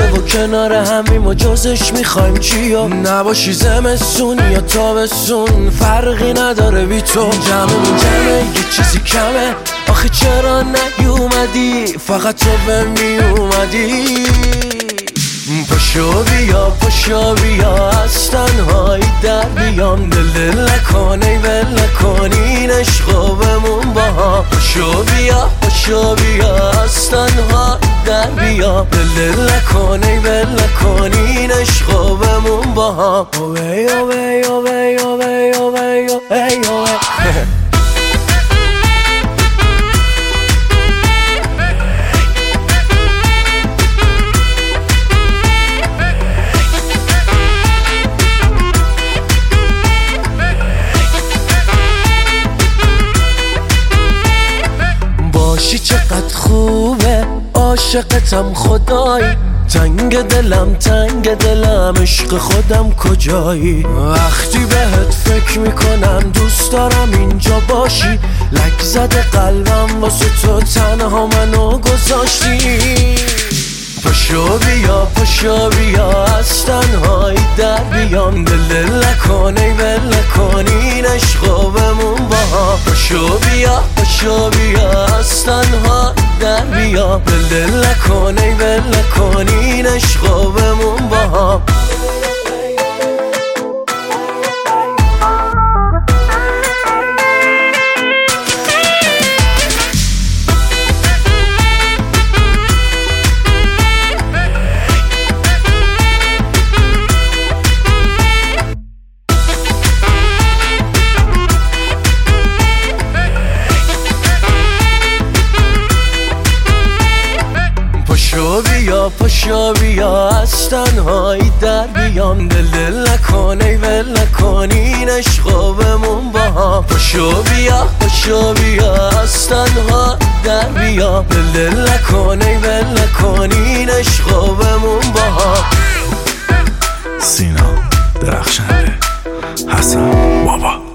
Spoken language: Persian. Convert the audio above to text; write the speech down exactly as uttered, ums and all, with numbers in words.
و کنار همیم و جزش میخوایم چی و نباشی زمستون یا تابستون فرقی نداره بی تو. جمعمون جمعه یه چیزی کمه، آخه چرا نیومدی فقط تو به میومدی. پاشو بیا پاشو بیا از تنهایی در بیام، دل دل نکن ای ول نکن این عشقو بمون با هم. پاشو بیا پاشو بیا از تنهایی در بیام، دل دل نکن ای ول نکن این عشقو بمون با هم. اوی اوی اوی اوی اوی اوی اوی باشی چقدر خوبه، عاشقتم خدایی، تنگ دلم تنگ دلم عشق خودم کجایی. وقتی بهت فکر میکنم دوست دارم اینجا باشی، لک زده قلبم واسه تو تنها منو گذاشتی. پاشو بیا پاشو بیا از تنهایی در بیام، دل دل نکن ای ول نکن این عشقو بمون با هم. پاشو بیا پاشو بیا از تنهایی در بیام، دل دل نکن ای ول نکن این عشقو بمون با هم. پاشو بیا پاشو بیا از تنهایی در بیام، دل دل نکن ای ول نکن این عشقو بمون با هم. پاشو بیا پاشو بیا از تنهایی در بیام، دل دل نکن ای ول نکن این عشقو بمون با هم. سینا درخشنده، حسن بابا.